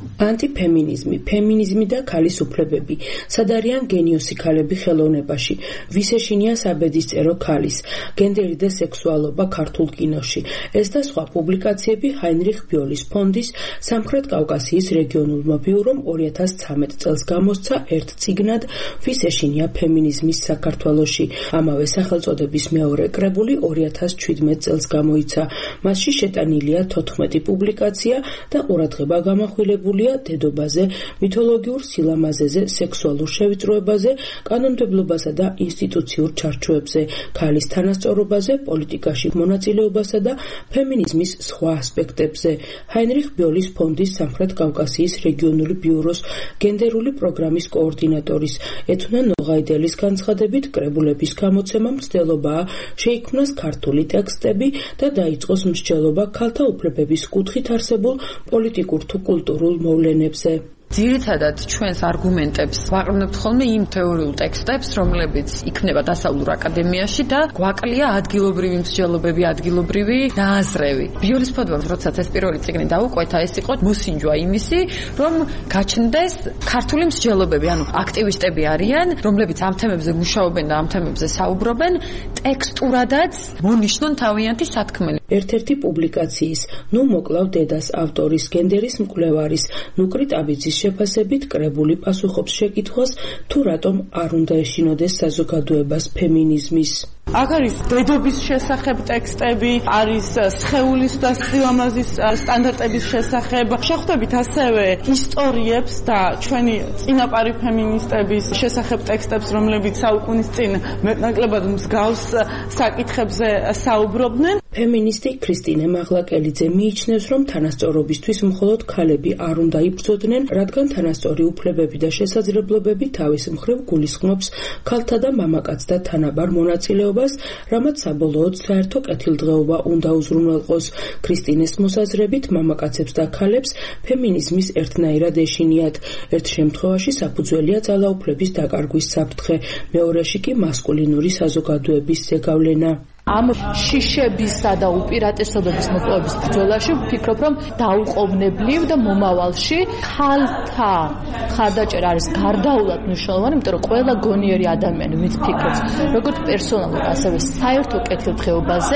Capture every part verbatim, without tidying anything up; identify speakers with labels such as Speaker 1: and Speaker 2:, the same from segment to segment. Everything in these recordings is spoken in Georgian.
Speaker 1: ანტიფემინიზმი, ფემინიზმი და ქალის უფლებები, სად არიან გენიოსი ქალები ხელოვნებაში, ვის ეშინია საბედისწერო ქალის, გენდერი და სექსუალობა ქართულ კინოში. ეს და სხვა პუბლიკაციები ჰაინრიხ ბიოლის ფონდის სამხრეთ კავკასიის რეგიონულმა ბიურომ ორი ათას ცხრამეტ წელს გამოსცა ერთ წიგნად ვის ეშინია ფემინიზმის საქართველოში. ამავე სახელწოდების მეორე კრებული ორი ათას ჩვიდმეტ წელს გამოიცა. მასში შეტანილია თოთხმეტი პუბლიკაცია და ყურადღება გამახვილებულია დედობაზე, მითოლოგიურ სილამაზეზე, სექსუალურ შევიწროებაზე, კანონმდებლობასა და ინსტიტუციურ ჩარჩოებზე, ქალის თანასწორობაზე, პოლიტიკაში მონაწილეობასა და ფემინიზმის სხვა ასპექტებზე. ჰაინრიხ ბიოლის ფონდის სამხრეთ კავკასიის რეგიონული ბიუროს გენდერული პროგრამის კოორდინატორის ეთუნა ნოღაიდელის განცხადებით, კრებულების გამოცემამ მცდელობაა შეიქმნას ქართული ტექსტები და დაიწყოს მსჯელობა ქალთა უფლებების კუთხით არსებულ პოლიტიკურ თუ კულტურულ მოვლენებზე.
Speaker 2: ძირითადად ჩვენს არგუმენტებს ვაყრდნობთ ხოლმე იმ თეორიულ ტექსტებს, რომლებიც იქნება დასავლურ აკადემიაში და გვაკლია ადგილობრივი მსჯელობები, ადგილობრივი ნააზრევი. ბიოლის ფონდმა, როდესაც ეს პირველი წიგნი დაუკვეთა, ეს იყო მოსინჯვა იმისი, რომ გაჩნდეს ქართული მსჯელობები, ანუ აქტივისტები არიან, რომლებიც ამ თემებზე მუშაობენ და ამ თემებზე საუბრობენ, ტექსტურადაც მონიშნონ თავიანთი სათქმელი.
Speaker 1: ერთ-ერთი პუბლიკაციის ნუ მოკლავ დედას ავტორის გენდერის მკვლევარის ნუკრი ტაბიძის შეფასებით კრებული პასუხობს შეკითხვას, თუ რატომ არ უნდა ეშინოდეს საზოგადოებას ფემინიზმის.
Speaker 3: აქ არის დედობის შესახებ ტექსტები, არის სხეულის და სილამაზის სტანდარტების შესახებ. შეხვდებით ასევე ისტორიებს და ჩვენი წინაპარი ფემინისტების შესახებ ტექსტებს, რომლებიც საუკუნის წინ მეტნაკლებად მსგავს საკითხებზე საუბრობდნენ.
Speaker 1: ფემინისტი ქრისტინე მაღლაკელიძე მიიჩნევს, რომ თანასწორობისთვის მხოლოდ ქალები არ უნდა იბრძოდნენ, რადგან თანასწორი უფლებები და შესაძლებლობები თავის მხრივ გულისხმობს ქალთა და მამაკაცთა თანაბარ მონაწილეობას, რამაც საბოლოოდ საერთო კეთილდღეობა უნდა უზრუნველყოს. ქრისტინეს მოსაზრებით, მამაკაცებს და ქალებს ფემინიზმის ერთნაირად ეშინიათ. ერთ შემთხვევაში საფუძველია ძალაუფლების დაკარგვის საფრთხე, მეორეში კი მასკულინური საზოგადოების ზეგავლენა.
Speaker 4: ამ შიშებისა და უპირატესობების მოპოვების ბრძოლაში ვფიქრობ, რომ დაუყოვნებლივ და მომავალში ქალთა მხარდაჭერა არის გარდაულად მნიშვნელოვანი, იმიტომ რომ ყველა გონიერი ადამიანი, ვინც ფიქრობს როგორც პერსონალურ, ასევე საერთო კეთილდღეობაზე,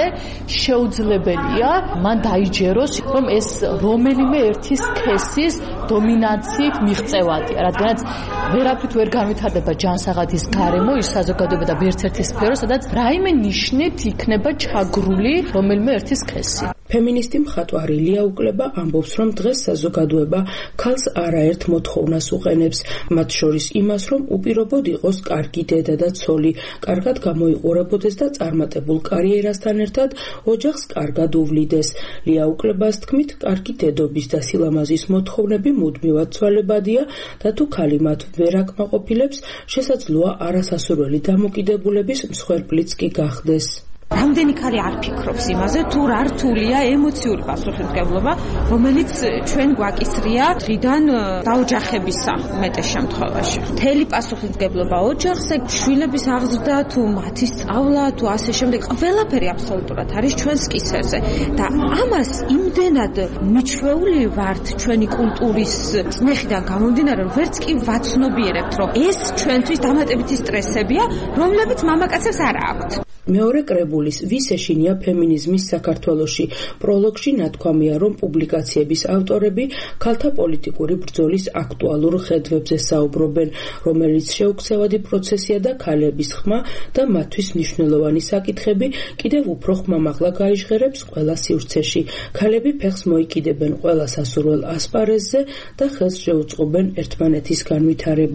Speaker 4: შეუძლებელია მან დაიჯეროს, რომ ეს რომელიმე ერთი სქესის დომინანციით მიღწევადია, რადგანაც ვერაფრით ვერ განვითარდება ჯანსაღადის გარემო ის საზოგადოება და ვერც ერთი სფერო, სადაც რაიმე ნიშნით იქნება ჩაგრული რომელიმე ერთი სქესი.
Speaker 1: ფემინისტი მხატვარი ლია უკლება ამბობს, რომ დღეს საზოგადოება ქალს არაერთ მოთხოვნას უყენებს, მათ შორის იმას, რომ უპირობოდ იყოს კარგი დედა და ცოლი, კარგად გამოიყურებოდეს და წარმატებულ კარიერასთან ერთად ოჯახს კარგად უვლიდეს. ლია უკლებას თქმით, კარგი დედობის და სილამაზის მოთხოვნები მუდმივად ცვალებადია და თუ ქალი მათ ვერ აკმაყოფილებს, შესაძლოა არასასურველი დამოკიდებულების მსხვერპლიც კი გახდეს.
Speaker 5: რამდენი ქალი არ ფიქრობს იმაზე, თუ რა რთულია ემოციური პასუხისმგებლობა, რომელიც ჩვენ გვაკისრია დღიდან დაოჯახებისა მეტეს შემთხვევაში. მთელი პასუხისმგებლობა ოჯახზე, შვილების აღზრდა, თუ მათი სწავლა, თუ ასე შემდეგ, ყველაფერი აბსოლუტურად არის ჩვენს კისერზე. და ამას იმდენად მიჩვეული ვართ ჩვენი კულტურის წნეხიდან გამომდინარე, რომ ვერც კი ვაცნობიერებთ, რომ ეს ჩვენთვის დამატებითი სტრესებია, რომლებიც მამაკაცებს არ აქვთ.
Speaker 1: მეორე კრებულის ვის ეშინია ფემინიზმის საქართველოში პროლოგში ნათქვამია, რომ პუბლიკაციების ავტორები ქალთა პოლიტიკური ბრძოლის აქტუალურ ხედვებზე საუბრობენ, რომელიც შეუქცევადი პროცესია და ქალების ხმა და მათთვის მნიშვნელოვანი საკითხები კიდევ უფრო ხმამაღლა გაიჟღერებს ყველა სივრცეში. ქალები ფეხს მოიკიდებენ ყველა სასურველ ასპარეზზე და ხელს შეუწყობენ ერთმანეთის განვითარებას.